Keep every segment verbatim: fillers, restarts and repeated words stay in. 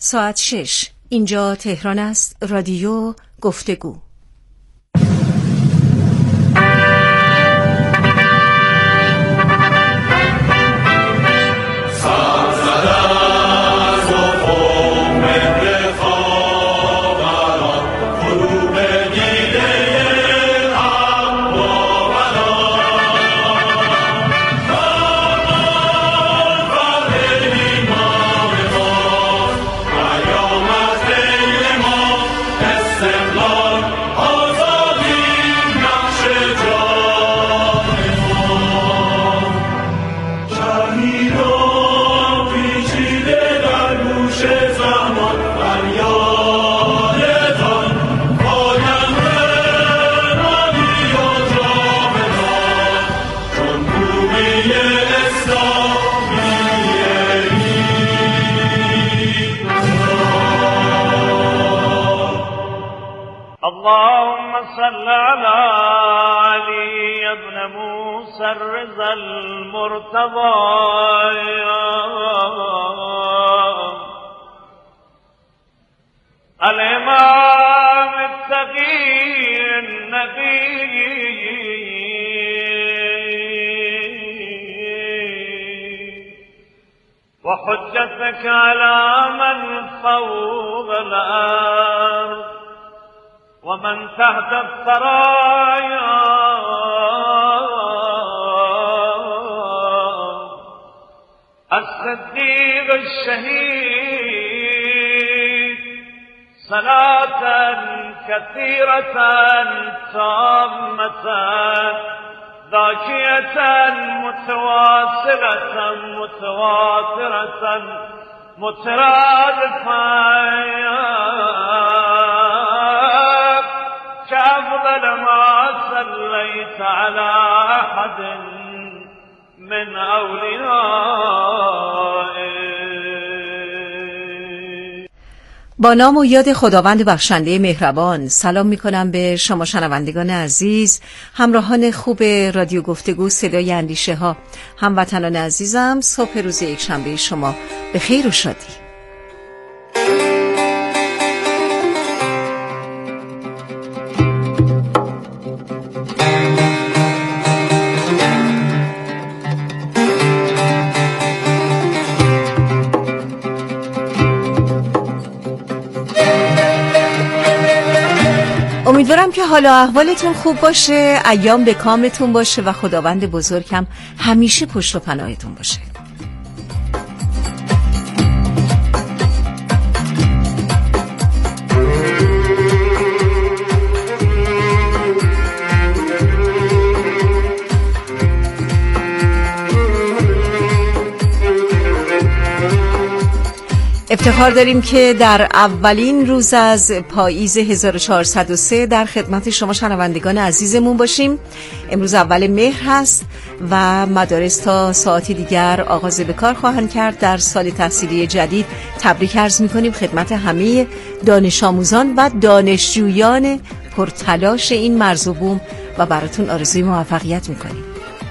ساعت شش. اینجا تهران است. رادیو گفتگو. اللهم صل على علي بن موسى الرضا المرتضى الإمام التقي النبي وحجتك على من فوق الأرض ومن تحت الثرايا الصديق الشهيد صلاة كثيرة تامة ذاكية متواصلة متواترة مترادفة كأفضل ما صليت على أحد من أوليائك. با نام و یاد خداوند بخشنده مهربان سلام می کنم به شما شنوندگان عزیز، همراهان خوب رادیو گفتگو صدای اندیشه ها، هموطنان عزیزم. صبح روز یک شنبه شما به خیر و شادی. امیدوارم که حال و احوالتون خوب باشه، ایام به کامتون باشه و خداوند بزرگم همیشه پشت و پناهتون باشه. افتخار داریم که در اولین روز از پاییز هزار و چهارصد و سه در خدمت شما شنوندگان عزیزمون باشیم. امروز اول مهر هست و مدارس تا ساعتی دیگر آغاز به کار خواهند کرد. در سال تحصیلی جدید تبریک عرض می‌کنیم خدمت همه دانش آموزان و دانشجویان پرتلاش این مرز و بوم و براتون آرزوی موفقیت می‌کنیم.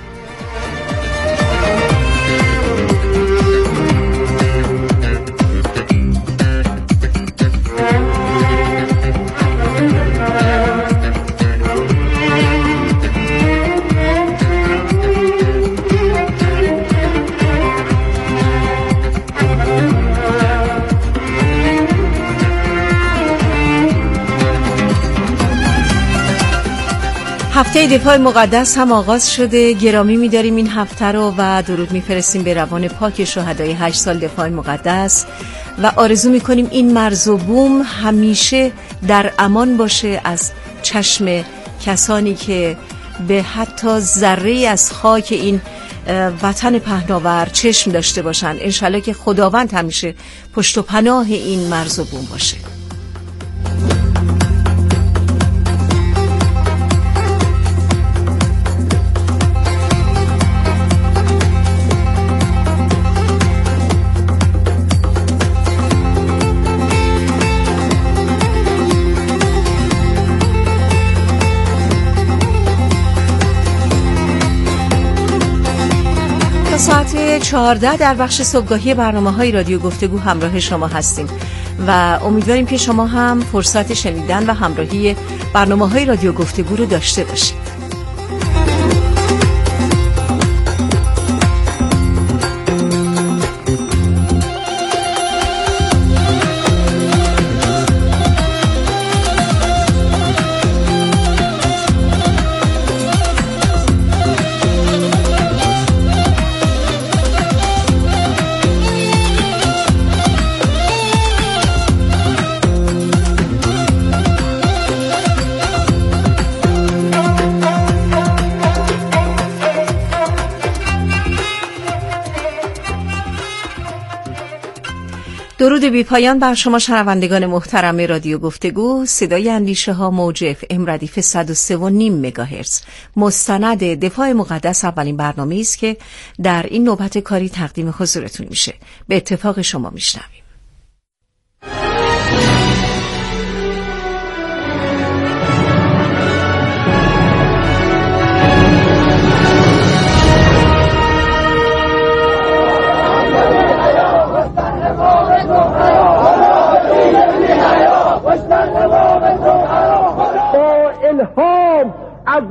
هفته دفاع مقدس هم آغاز شده. گرامی می‌داریم این هفته رو و درود می‌فرستیم به روان پاک شهدای هشت سال دفاع مقدس و آرزو می‌کنیم این مرز و بوم همیشه در امان باشه از چشم کسانی که به حتی ذره‌ای از خاک این وطن پهناور چشم داشته باشن. انشالله که خداوند همیشه پشت و پناه این مرز و بوم باشه. ساعت چهارده در بخش صبحگاهی برنامه‌های رادیو گفتگو همراه شما هستیم. و امیدواریم که شما هم فرصت شنیدن و همراهی برنامه‌های رادیو گفتگو رو داشته باشید. درود بی پایان بر شما شنوندگان محترم رادیو گفتگو. صدای اندیشه ها موج اف ام ردیف صد و سه و نیم مگاهرتز مستند دفاع مقدس اولین برنامه است که در این نوبت کاری تقدیم حضورتون میشه. به اتفاق شما میشنویم. از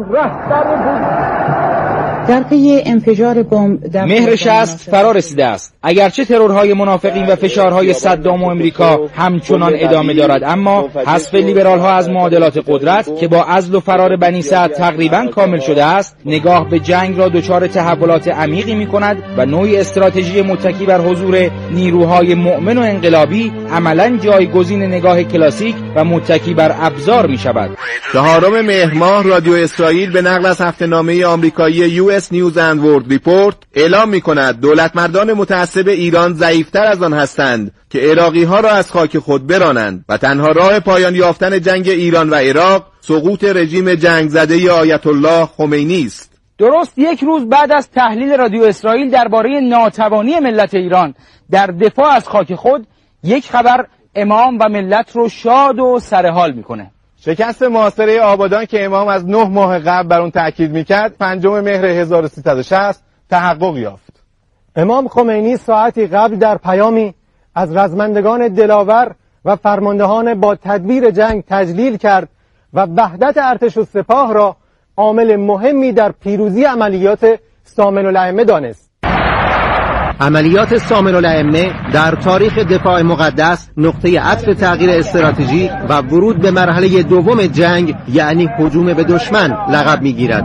در پی انفجار بمب در مهر شصت فرا رسیده است. اگرچه ترورهای منافقین و فشارهای صدام و امریکا همچنان ادامه دارد، اما حذف لیبرال ها از معادلات قدرت که با عزل و فرار بنی سعد تقریبا کامل شده است، نگاه به جنگ را دچار تحولات عمیقی می کند و نوعی استراتژی متکی بر حضور نیروهای مؤمن و انقلابی عملاً جایگزین نگاه کلاسیک و متکی بر ابزار می شود. چهارم مهر ماه رادیو اسرائیل به نقل از هفته‌نامه آمریکایی یو اس نیوز اند ورلد ریپورت اعلام می‌کند دولتمردان متعصب ایران ضعیف‌تر از آن هستند که عراقی‌ها را از خاک خود برانند و تنها راه پایان یافتن جنگ ایران و عراق سقوط رژیم جنگ زده آیت الله خمینی است. درست یک روز بعد از تحلیل رادیو اسرائیل درباره ناتوانی ملت ایران در دفاع از خاک خود، یک خبر امام و ملت رو شاد و سرحال می‌کنه. شکست محاصره آبادان که امام از نه ماه قبل بر اون تأکید میکرد پنجم مهر هزار و سیصد و شصت تحقق یافت. امام خمینی ساعتی قبل در پیامی از رزمندگان دلاور و فرماندهان با تدبیر جنگ تجلیل کرد و وحدت ارتش و سپاه را عامل مهمی در پیروزی عملیات سامن الائمه دانست. عملیات سامن الائمه در تاریخ دفاع مقدس نقطه عطف تغییر استراتژی و ورود به مرحله دوم جنگ، یعنی هجوم به دشمن، لقب می‌گیرد.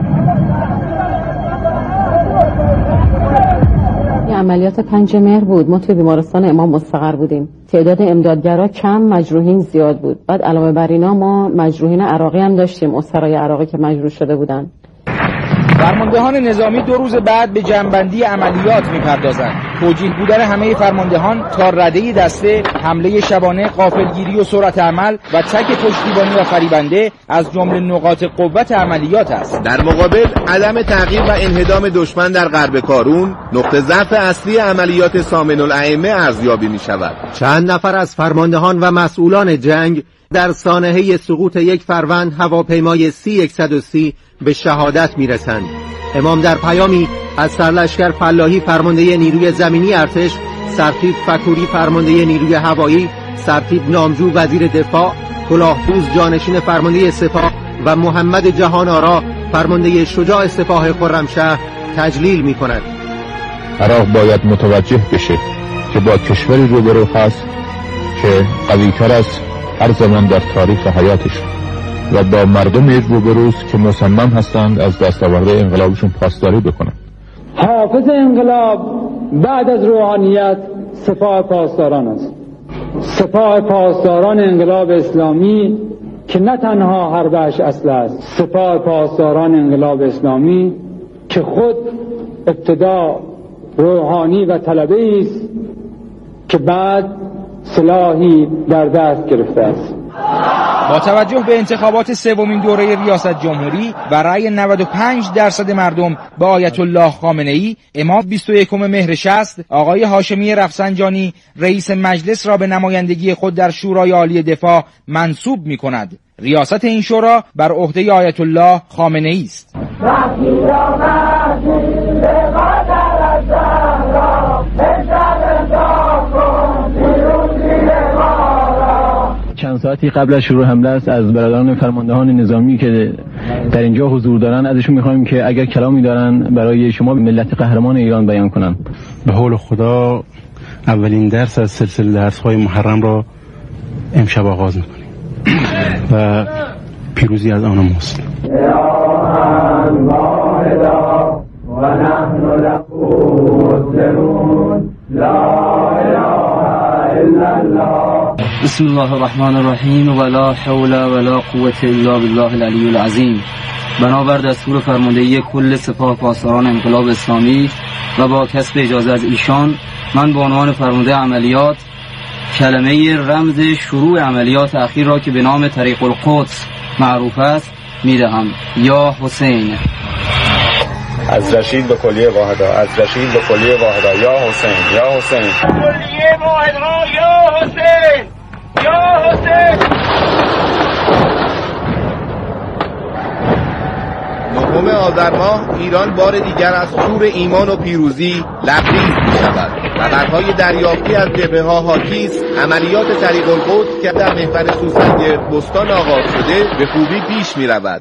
عملیات پنج مهر بود. ما توی بیمارستان امام مستقر بودیم. تعداد امدادگرا کم، مجروحین زیاد بود. بعد علاوه بر اینا ما مجروحین عراقی هم داشتیم، اسرای عراقی که مجروح شده بودن. فرماندهان نظامی دو روز بعد به جنبندی عملیات می‌پردازند. توجیه بودن همه فرماندهان تا رده دسته، حمله شبانه، غافلگیری و سرعت عمل و تک پشتیبانی و فریبنده از جمله نقاط قوت عملیات است. در مقابل عدم تغییر و انهدام دشمن در غرب کارون نقطه ضعف اصلی عملیات سامن الائمه ارزیابی می‌شود. چند نفر از فرماندهان و مسئولان جنگ در سانحه سقوط یک فروند هواپیمای سی صد و سی به شهادت میرسند. امام در پیامی از سرلشکر فلاحی فرمانده نیروی زمینی ارتش، سرتیپ فکوری فرمانده نیروی هوایی، سرتیپ نامجو وزیر دفاع، کلاهپوز جانشین فرمانده سپاه و محمد جهان آرا فرمانده شجاع سپاه خرمشهر تجلیل می کند. عراق باید متوجه بشه که با کشوری روبرو هست که قوی‌تر از هر زمان در تاریخ حیاتش و با مردمی روبروست که مصمم هستند از دستاورد انقلابشون پاسداری بکنن. حافظ انقلاب بعد از روحانیت سپاه پاسداران است. سپاه پاسداران انقلاب اسلامی که نه تنها حربش اصل است، سپاه پاسداران انقلاب اسلامی که خود ابتدا روحانی و طلبه است که بعد سلاحی در دست گرفته است. با توجه به انتخابات سومین دوره ریاست جمهوری و رأی نود و پنج درصد مردم به آیت الله خامنه ای، امام بیست و یکم مهر شصت آقای هاشمی رفسنجانی رئیس مجلس را به نمایندگی خود در شورای عالی دفاع منصوب می کند. ریاست این شورا بر عهده آیت الله خامنه ای است. ساعتی قبل از شروع حمله است از برادران فرماندهان نظامی که در اینجا حضور دارن ازشون میخوایم که اگر کلامی دارن برای شما ملت قهرمان ایران بیان کنن. به حول خدا اولین درس از سلسله درس‌های محرم را امشب آغاز میکنیم و پیروزی از آن ماست. بسم الله الرحمن الرحیم و لا حول ولا قوة الا بالله العلی العظیم. بنابر دستور فرماندهی کل سپاه پاسداران انقلاب اسلامی و با کسب اجازه از ایشان، من به عنوان فرمانده عملیات کلمه رمز شروع عملیات اخیر را که به نام طریق القدس معروف است میدهم. یا حسین. از رشید به کلیه واحدا، از رشید به کلیه واحدا. یا حسین، یا حسین. کلیه واحدا. یا حسین، یا حسین. نهم آذر ماه ایران بار دیگر از شور ایمان و پیروزی لبریز می شود. خبرهای دریافتی از جبهه‌ها حاکی است. عملیات طریق القدس که در محور سوسنگرد بستان آغاز شده به خوبی پیش می رود.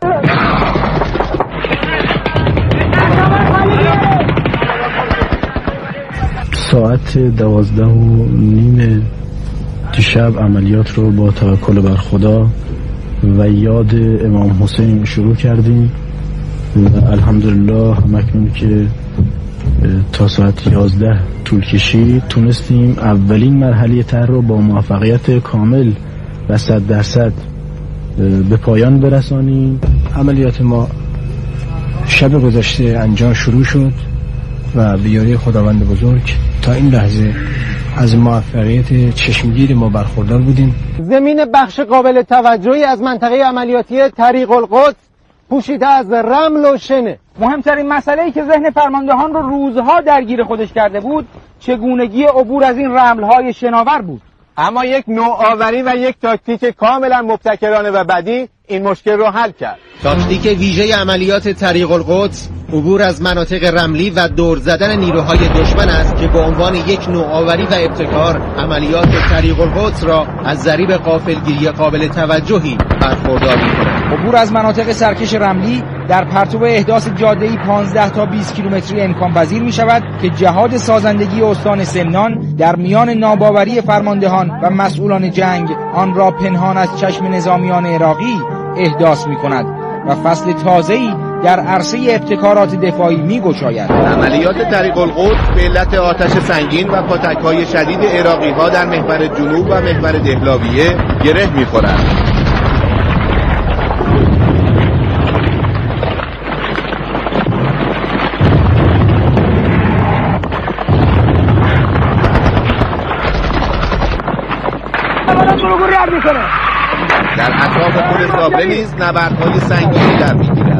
ساعت دوازده و نیم دیشب عملیات رو با توکل بر خدا و یاد امام حسین شروع کردیم و الحمدلله همکنون که تا ساعت یازده طول کشید تونستیم اولین مرحله طرح رو با موفقیت کامل و صد درصد به پایان برسانیم. عملیات ما شب گذشته انجام شروع شد و به یاری خداوند بزرگ تا این لحظه از موفقیت چشمگیر ما برخوردار بودیم. زمین بخش قابل توجهی از منطقه عملیاتی طریق القدس پوشیده از رمل و شنه. مهمترین مسئله‌ای که ذهن فرماندهان رو روزها درگیر خودش کرده بود چگونگی عبور از این رمل‌های شناور بود. اما یک نوآوری و یک تاکتیک کاملا مبتکرانه و بدی این مشکل رو حل کرد. تاکتیک ویژه عملیات طریق القدس عبور از مناطق رملی و دور زدن نیروهای دشمن است که به عنوان یک نوآوری و ابتکار عملیات طریق القدس را از ضریب غافلگیری قابل توجهی برخوردار می‌کند. عبور از مناطق سرکش رملی در پرتو احداث جاده‌ای پانزده تا بیست کیلومتری امکان پذیر می شود که جهاد سازندگی استان سمنان در میان ناباوری فرماندهان و مسئولان جنگ آن را پنهان از چشم نظامیان عراقی احداث می کند و فصل تازه‌ای در عرصه ابتکارات دفاعی می گشاید. عملیات طریق القدس به علت آتش سنگین و پاتک‌های شدید عراقی‌ها در محور جنوب و محور دهلاویه گره می خورد. در اطراف پل صابره نیز نبردهای سنگینی در می‌گیرد.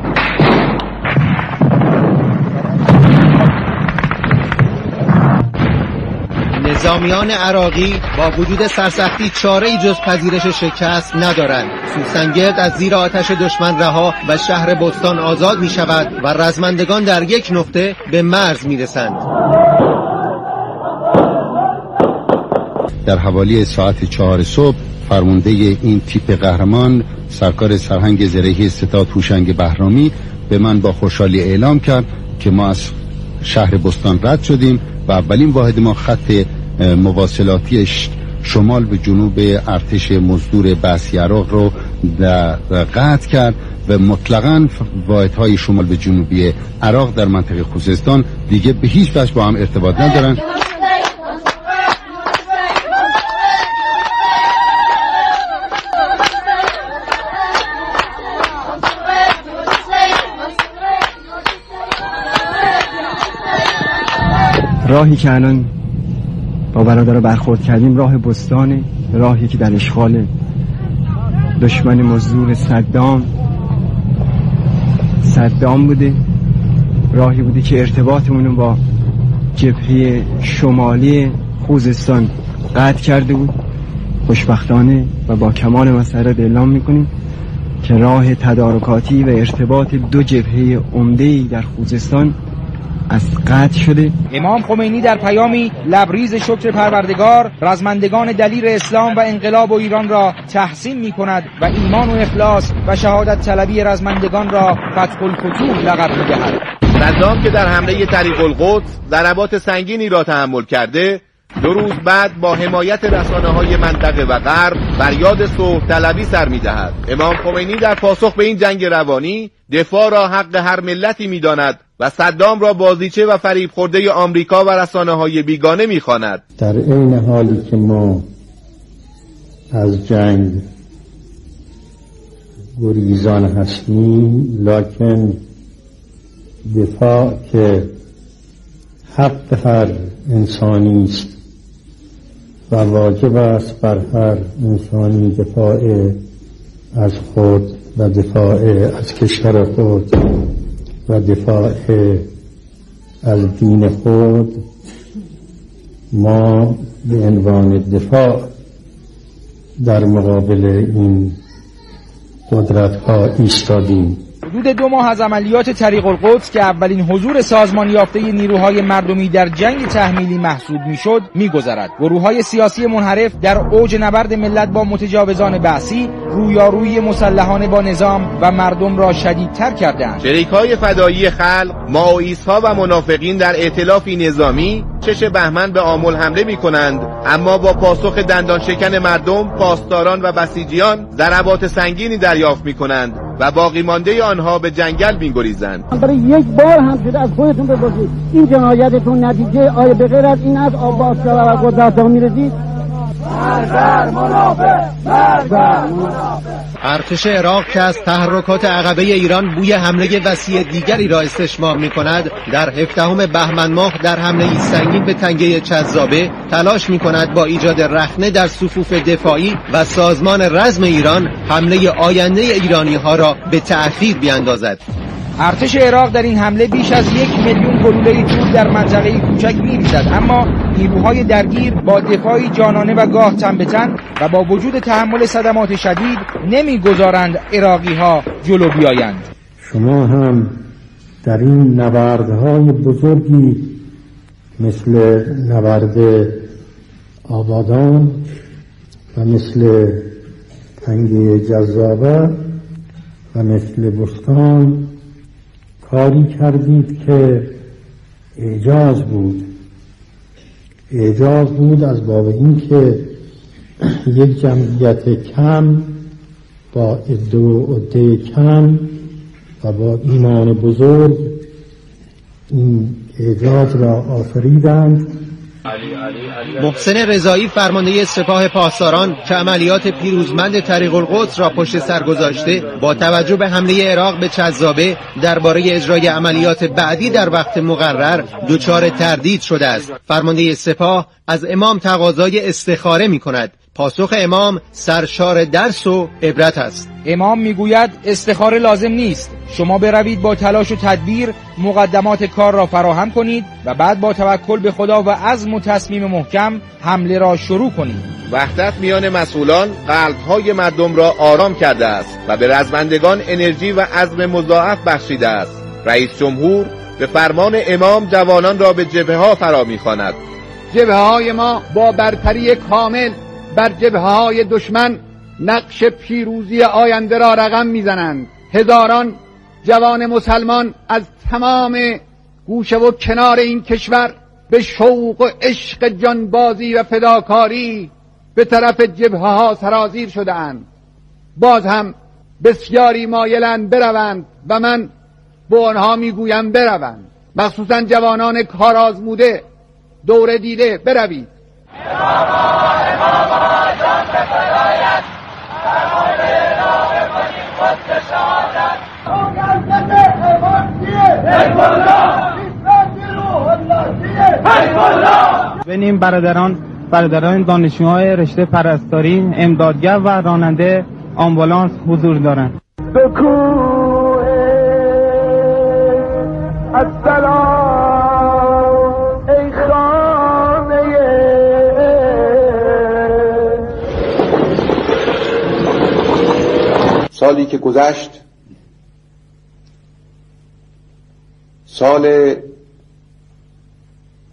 نظامیان عراقی با وجود سرسختی چاره‌ای جز پذیرش شکست ندارند. سوسنگرد از زیر آتش دشمن رها و شهر بستان آزاد می شود و رزمندگان در یک نقطه به مرز می رسند. در حوالی ساعت چهار صبح فرمانده این تیپ قهرمان سرکار سرهنگ زرهی ستاد هوشنگ بهرامی به من با خوشحالی اعلام کرد که ما از شهر بستان رد شدیم و اولین واحد ما خط مواصلاتی شمال به جنوب ارتش مزدور بعثی عراق رو قطع کرد و مطلقاً واحدهای شمال به جنوبی عراق در منطقه خوزستان دیگه به هیچ وجه با هم ارتباط ندارن. راهی که الان با برادر برخورد کردیم راه بستانه، راهی که در اشغال دشمن مزدور صدام صدام بوده، راهی بوده که ارتباطمون با جبهه شمالی خوزستان قطع کرده بود. خوشبختانه و با کمال مسرت اعلام میکنیم که راه تدارکاتی و ارتباط دو جبهه عمده‌ای در خوزستان از قطع شده. امام خمینی در پیامی لبریز شکر پروردگار رزمندگان دلیر اسلام و انقلاب و ایران را تحسین می کند و ایمان و اخلاص و شهادت طلبی رزمندگان را فتح الفتوح لقب می دهد. صدام که در حمله طریق القدس ضربات سنگینی را تحمل کرده، دو روز بعد با حمایت رسانه‌های منطقه و غرب فریاد صلح طلبی سر می‌دهد. امام خمینی در پاسخ به این جنگ روانی دفاع را حق هر ملتی می‌داند و صدام را بازیچه و فریب خورده آمریکا و رسانه‌های بیگانه می‌خواند. در عین حالی که ما از جنگ گریزان هستیم، لکن دفاع که حق هر انسانی است و واجب است بر هر انسانی دفاع از خود و دفاع از کشور خود و دفاع از دین خود، ما به عنوان دفاع در مقابل این قدرت‌ها ایستادیم. حدود دو ماه از عملیات طریق القدس که اولین حضور سازمان یافته نیروهای مردمی در جنگ تحمیلی محسوب میشد میگذرد. گروه‌های سیاسی منحرف در اوج نبرد ملت با متجاوزان بعثی رویارویی مسلحانه با نظام و مردم را شدیدتر کردند. شریک‌های فدایی خلق، مائوئیست‌ها و منافقین در ائتلافی نظامی شش بهمن به آمل حمله می‌کنند، اما با پاسخ دندان شکن مردم، پاسداران و بسیجیان ضربات سنگینی دریافت می‌کنند و باقی مانده آنها به جنگل می‌گریزند. برای یک بار هم شده از خودتون بپرسید این جنایتتون نتیجه آیا به غیر از این از آباد شده و قدرت‌ها می‌رسید؟ مرد منافق، مرد منافق. ارتش عراق که از تحرکات عقبه ایران بوی حمله وسیع دیگری را استشمام می‌کند، در هفدهم بهمن ماه در حمله سنگین به تنگه چذابه تلاش می‌کند با ایجاد رخنه در صفوف دفاعی و سازمان رزم ایران حمله آینده ایرانی‌ها را به تأخیر بیاندازد. ارتش عراق در این حمله بیش از یک میلیون گلوله توپ در منطقه کوچک می‌ریزد، اما نیروهای درگیر با دفاعی جانانه و گاه تن به تن و با وجود تحمل صدمات شدید نمی‌گذارند عراقی‌ها جلو بیایند. شما هم در این نبردهای بزرگی مثل نبرد آبادان و مثل تنگه جذابه و مثل بستان کاری کردید که اعجاز بود. اعجاز بود از باب این که یک جمعیت کم با عده و عده کم و با ایمان بزرگ این اعجاز را آفریدند. محسن رضایی فرمانده سپاه پاسداران که عملیات پیروزمند طریق القدس را پشت سر گذاشته، با توجه به حمله عراق به چذابه درباره اجرای عملیات بعدی در وقت مقرر دچار تردید شده است. فرمانده سپاه از امام تقاضای استخاره می کند. پاسخ امام سرشار درس و عبرت است. امام میگوید استخاره لازم نیست، شما بروید با تلاش و تدبیر مقدمات کار را فراهم کنید و بعد با توکل به خدا و عزم و تصمیم محکم حمله را شروع کنید. وحدت میان مسئولان قلب‌های مردم را آرام کرده است و به رزمندگان انرژی و عزم مضاعف بخشیده است. رئیس جمهور به فرمان امام جوانان را به جبهه‌ها فرا می‌خواند. جبهه‌های ما با برتری کامل بر جبهه‌های دشمن نقش پیروزی آینده را رقم میزنند. هزاران جوان مسلمان از تمام گوشه و کنار این کشور به شوق و عشق جانبازی و فداکاری به طرف جبهه‌ها سرازیر شده‌اند. باز هم بسیاری مایلند بروند و من به آنها میگویم بروند، مخصوصا جوانان کارآزموده دوره دیده بروید. ببینیم برادران برادران دانشجوهای رشته پرستاری، امدادگر و راننده آمبولانس حضور دارند. ای خانه سالی که گذشت سال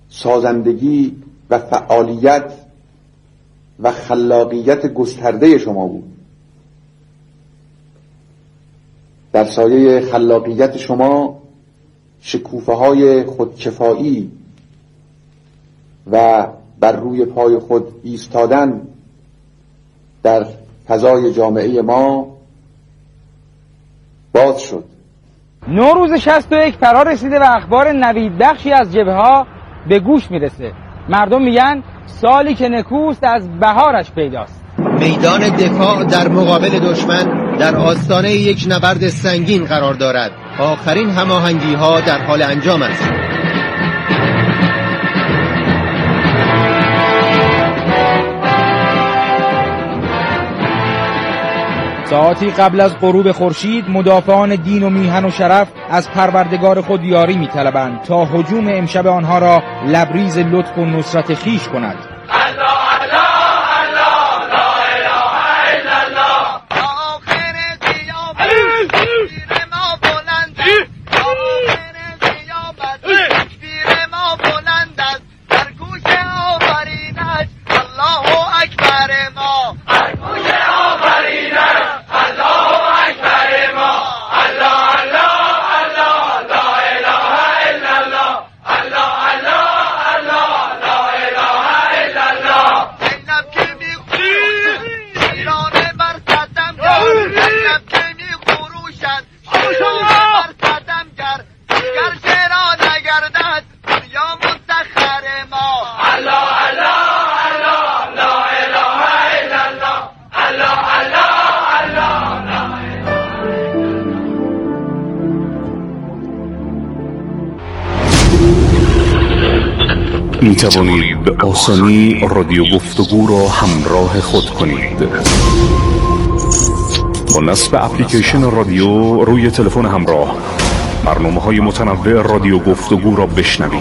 سازندگی و فعالیت و خلاقیت گسترده شما بود. در سایه خلاقیت شما شکوفه های خودکفایی و بر روی پای خود ایستادن در فضای جامعه ما باز شد. نوروز شصت و یک فرا رسیده و اخبار نوید بخشی از جبهه‌ها به گوش میرسه. مردم میگن سالی که نکوست از بهارش پیداست. میدان دفاع در مقابل دشمن در آستانه یک نبرد سنگین قرار دارد. آخرین هماهنگی ها در حال انجام است. ساعتی قبل از غروب خورشید مدافعان دین و میهن و شرف از پروردگار خود یاری می‌طلبند تا هجوم امشب آنها را لبریز لطف و نصرت خویش کند. می توانید به آسانی رادیو گفتگو را همراه خود کنید. با نصب اپلیکیشن رادیو روی تلفن همراه برنامه‌های متنوع رادیو گفتگو را بشنوید.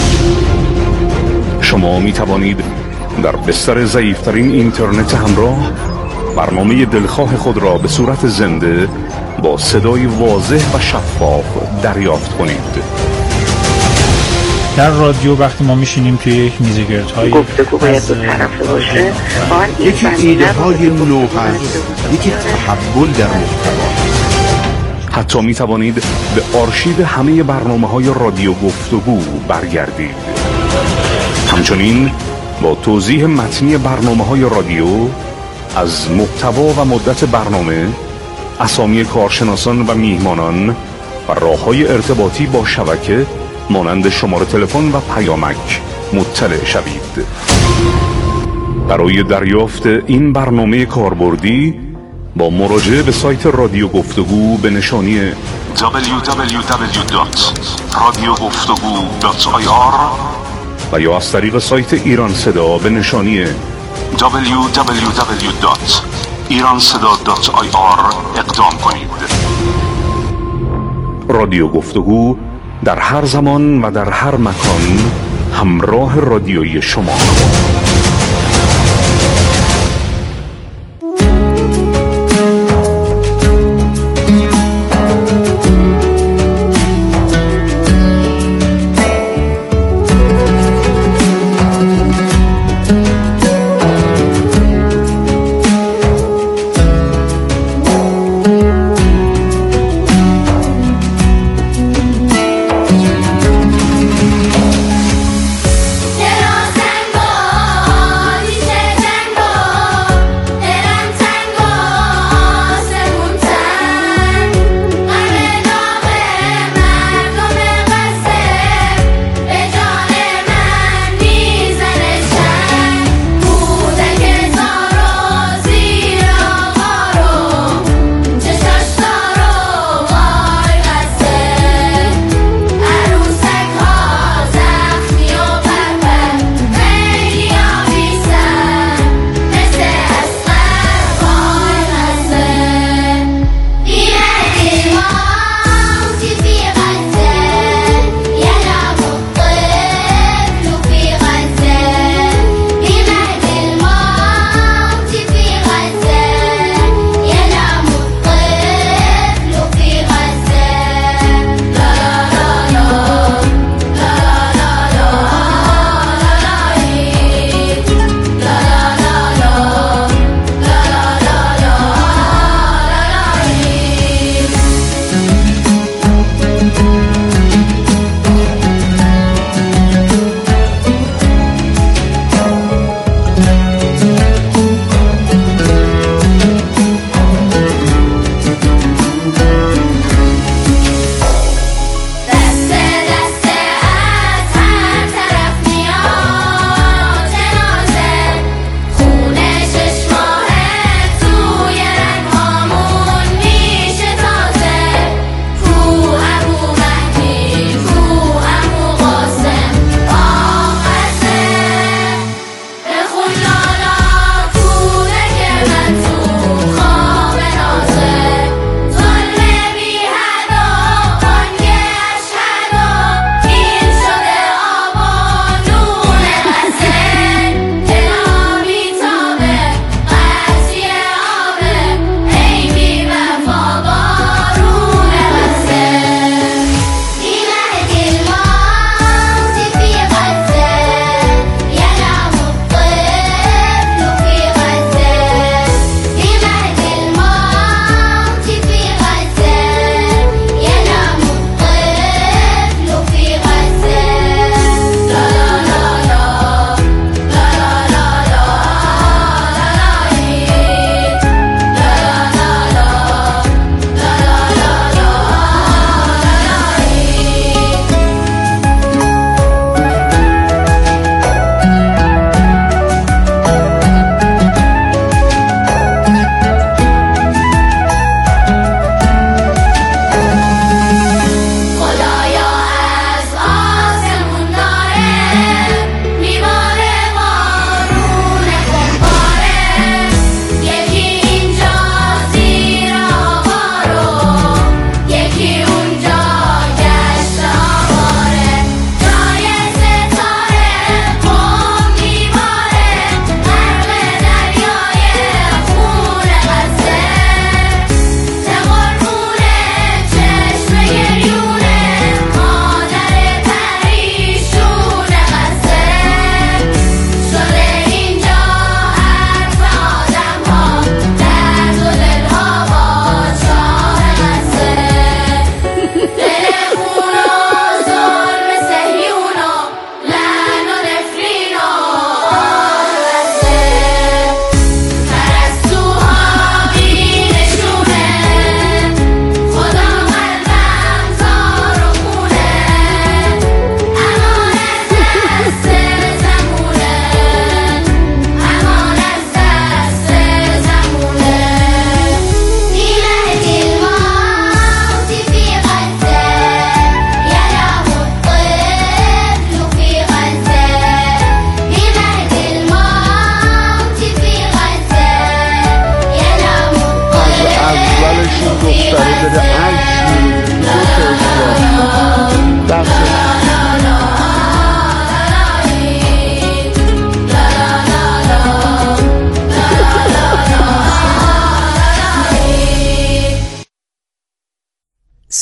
شما می توانید در بستر ضعیف‌ترین اینترنت همراه برنامه دلخواه خود را به صورت زنده با صدای واضح و شفاف دریافت کنید. در رادیو وقتی ما میشینیم توی یک میزگردهای گفتگو باید دو طرفه باشه، یکی ایده های نو هست، یکی تحول در محتوا. حتی می توانید به آرشیو همه برنامه های رادیو گفتگو برگردید. همچنین با توضیح متنی برنامه های رادیو از محتوا و مدت برنامه، اسامی کارشناسان و میهمانان و راه‌های ارتباطی با شبکه مانند شماره تلفن و پیامک مطلع شوید. برای دریافت این برنامه کاربردی با مراجعه به سایت رادیو گفتگو به نشانی دبلیو دبلیو دبلیو دات رادیو گفتگو دات آی آر و یا از طریق سایت ایران صدا به نشانی دبلیو دبلیو دبلیو دات ایران صدا دات آی آر اقدام کنید. رادیو گفتگو در هر زمان و در هر مکان همراه رادیویی شما. Get on, Tango!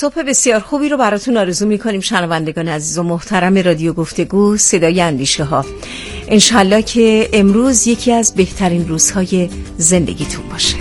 صبح بسیار خوبی رو براتون آرزو می‌کنیم شنوندگان عزیز و محترم رادیو گفتگو صدای اندیشه ها. انشالله که امروز یکی از بهترین روزهای زندگیتون باشه.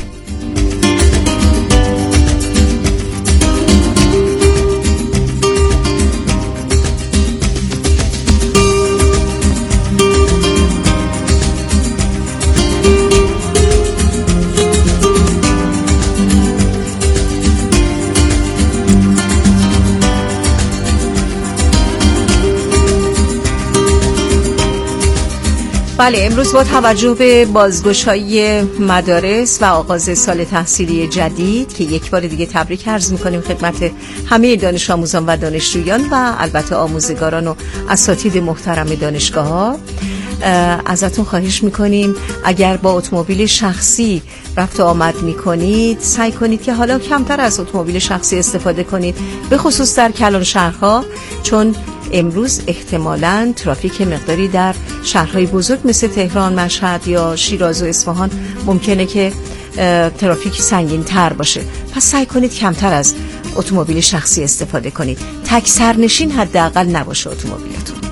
بله، امروز با توجه به بازگشایی مدارس و آغاز سال تحصیلی جدید که یک بار دیگه تبریک عرض می‌کنیم خدمت همه دانش آموزان و دانشجویان و البته آموزگاران و اساتید محترم دانشگاه‌ها، ازتون خواهش می‌کنیم اگر با اتومبیل شخصی رفت و آمد می‌کنید سعی کنید که حالا کمتر از اتومبیل شخصی استفاده کنید، به خصوص در کلان شهرها، چون امروز احتمالاً ترافیک مقداری در شهرهای بزرگ مثل تهران، مشهد یا شیراز و اصفهان ممکنه که ترافیک سنگین تر باشه. پس سعی کنید کمتر از اتومبیل شخصی استفاده کنید. تک سرنشین حداقل نباشه اتومبیلتون.